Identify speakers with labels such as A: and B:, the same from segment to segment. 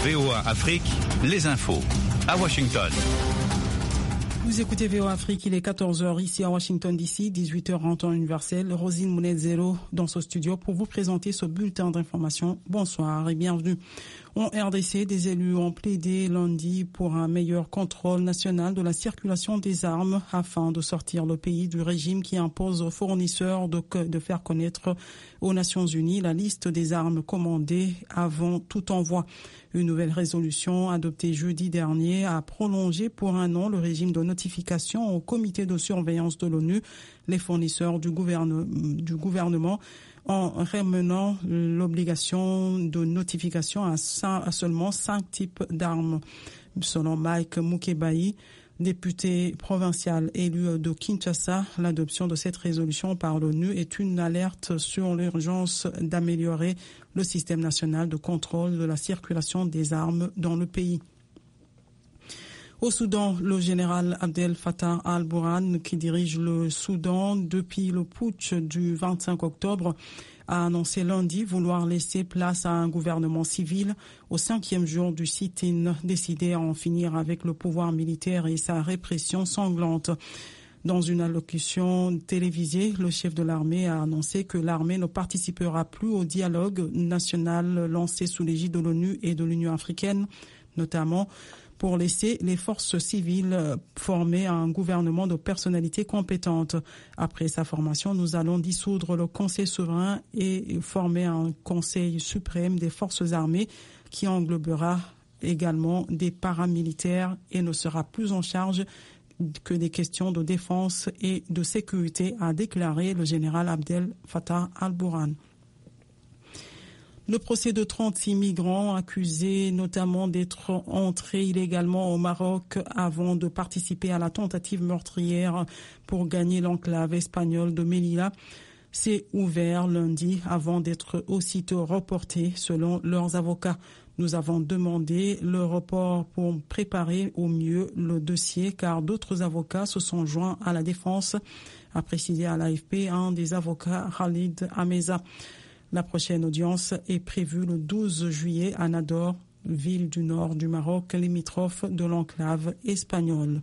A: VOA Afrique, les infos à Washington.
B: Vous écoutez VOA Afrique, il est 14h ici à Washington DC, 18h en temps universel. Rosine Mounezero dans ce studio pour vous présenter ce bulletin d'information. Bonsoir et bienvenue. En RDC, des élus ont plaidé lundi pour un meilleur contrôle national de la circulation des armes afin de sortir le pays du régime qui impose aux fournisseurs de faire connaître aux Nations Unies la liste des armes commandées avant tout envoi. Une nouvelle résolution adoptée jeudi dernier a prolongé pour un an le régime de notification au comité de surveillance de l'ONU, les fournisseurs du gouvernement en ramenant l'obligation de notification à seulement 5 types d'armes. Selon Mike Mukebai, député provincial élu de Kinshasa, l'adoption de cette résolution par l'ONU est une alerte sur l'urgence d'améliorer le système national de contrôle de la circulation des armes dans le pays. Au Soudan, le général Abdel Fattah al-Burhan, qui dirige le Soudan depuis le putsch du 25 octobre, a annoncé lundi vouloir laisser place à un gouvernement civil au 5e jour du sit-in, décidé à en finir avec le pouvoir militaire et sa répression sanglante. Dans une allocution télévisée, le chef de l'armée a annoncé que l'armée ne participera plus au dialogue national lancé sous l'égide de l'ONU et de l'Union africaine, notamment pour laisser les forces civiles former un gouvernement de personnalités compétentes. Après sa formation, nous allons dissoudre le Conseil souverain et former un Conseil suprême des forces armées qui englobera également des paramilitaires et ne sera plus en charge que des questions de défense et de sécurité, a déclaré le général Abdel Fattah al-Burhan. Le procès de 36 migrants accusés notamment d'être entrés illégalement au Maroc avant de participer à la tentative meurtrière pour gagner l'enclave espagnole de Melilla s'est ouvert lundi avant d'être aussitôt reporté selon leurs avocats. Nous avons demandé le report pour préparer au mieux le dossier car d'autres avocats se sont joints à la défense, a précisé à l'AFP un des avocats, Khalid Ameza. La prochaine audience est prévue le 12 juillet à Nador, ville du nord du Maroc, limitrophe de l'enclave espagnole.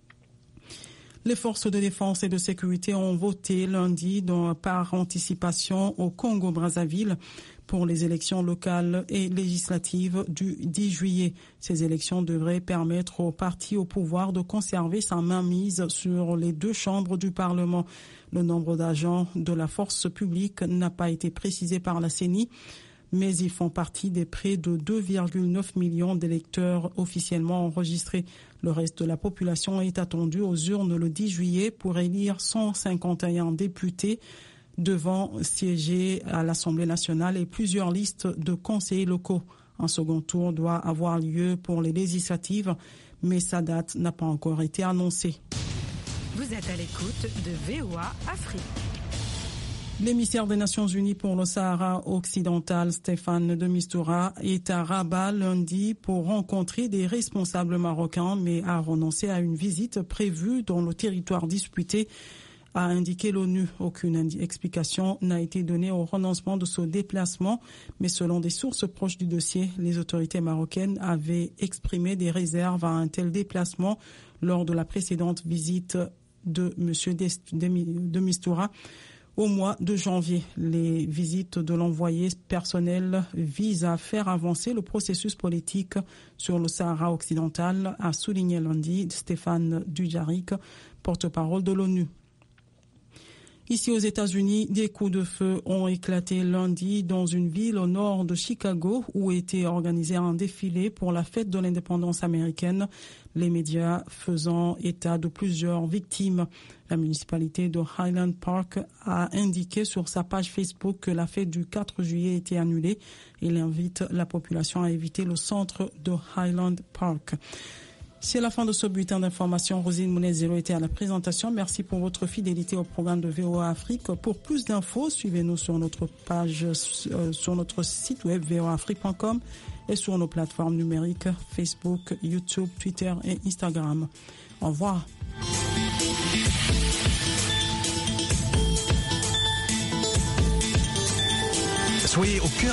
B: Les forces de défense et de sécurité ont voté lundi par anticipation au Congo-Brazzaville pour les élections locales et législatives du 10 juillet. Ces élections devraient permettre au parti au pouvoir de conserver sa mainmise sur les 2 chambres du Parlement. Le nombre d'agents de la force publique n'a pas été précisé par la CENI, mais ils font partie des près de 2,9 millions d'électeurs officiellement enregistrés. Le reste de la population est attendu aux urnes le 10 juillet pour élire 151 députés devant siéger à l'Assemblée nationale et plusieurs listes de conseillers locaux. Un second tour doit avoir lieu pour les législatives, mais sa date n'a pas encore été annoncée.
C: Vous êtes à l'écoute de VOA Afrique.
B: L'émissaire des Nations Unies pour le Sahara occidental, Stéphane de Mistura, est à Rabat lundi pour rencontrer des responsables marocains, mais a renoncé à une visite prévue dans le territoire disputé, a indiqué l'ONU. Aucune explication n'a été donnée au renoncement de ce déplacement, mais selon des sources proches du dossier, les autorités marocaines avaient exprimé des réserves à un tel déplacement lors de la précédente visite de M. de Mistura. Au mois de janvier, les visites de l'envoyé personnel visent à faire avancer le processus politique sur le Sahara occidental, a souligné lundi Stéphane Dujarric, porte-parole de l'ONU. Ici aux États-Unis, des coups de feu ont éclaté lundi dans une ville au nord de Chicago où était organisé un défilé pour la fête de l'indépendance américaine, les médias faisant état de plusieurs victimes. La municipalité de Highland Park a indiqué sur sa page Facebook que la fête du 4 juillet était annulée. Il invite la population à éviter le centre de Highland Park. C'est la fin de ce bulletin d'information. Rosine Mounezero était à la présentation. Merci pour votre fidélité au programme de VOA Afrique. Pour plus d'infos, suivez-nous sur notre page, sur notre site web voaafrique.com et sur nos plateformes numériques Facebook, YouTube, Twitter et Instagram. Au revoir.
A: Soyez au cœur